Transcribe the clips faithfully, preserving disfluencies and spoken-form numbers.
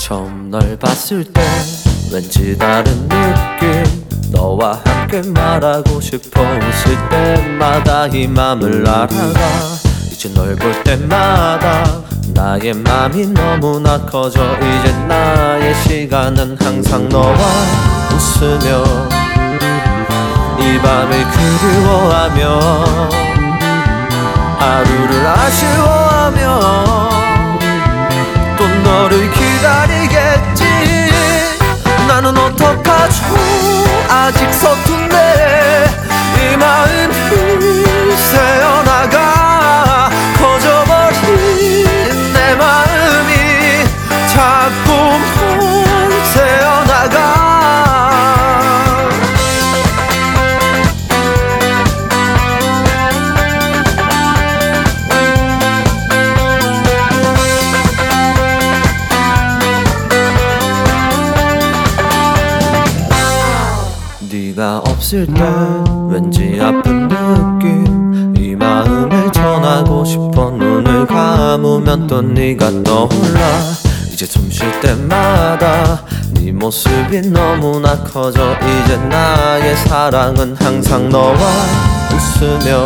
처음 널 봤을 때 왠지 다른 느낌. 너와 함께 말하고 싶어 웃을 때마다 이 맘을 알아가. 이제 널 볼 때마다 나의 맘이 너무나 커져. 이제 나의 시간은 항상 너와 웃으며 이 밤을 그리워하며 하루를 아쉬워하며 또 너를 기다리겠지. 나는 어떡하죠? 아직 서툰데 이 마음이 새어나가. 커져버린 내 마음이 자꾸만 새어나가. 네가 없을 때 왠지 아픈 느낌. 이 마음을 전하고 싶어. 눈을 감으면 또 네가 떠올라. 이제 숨 쉴 때마다 네 모습이 너무나 커져. 이제 나의 사랑은 항상 너와 웃으며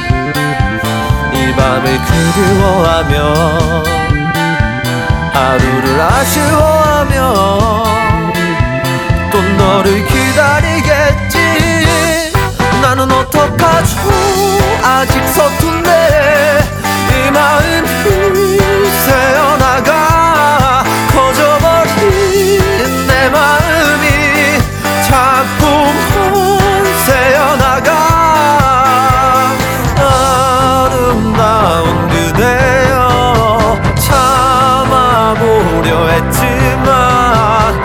이 밤을 그리워하며 하루를 아쉬워하며 또 너를 기다리겠지. 나는 어떡하죠? 아직 서툰데 이 마음이 새어나가. 커져버린 내 마음이 자꾸만 새어나가. 아름다운 그대여 참아보려 했지만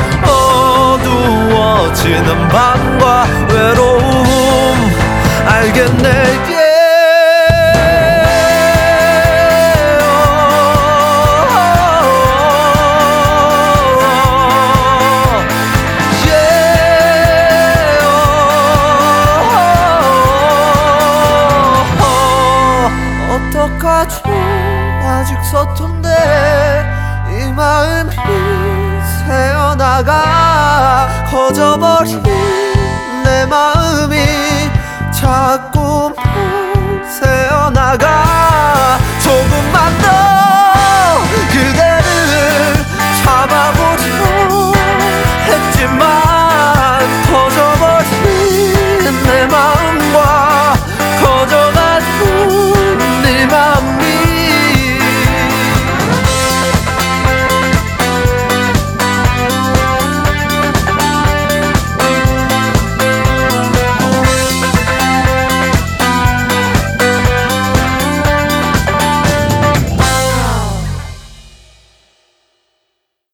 어두워지는 밤과 외로움 알겠네. 어떡하죠? 아직 서툰데 이 마음이 새어나가. 커져버린 내 마음이 자꾸만 새어나가. 조금만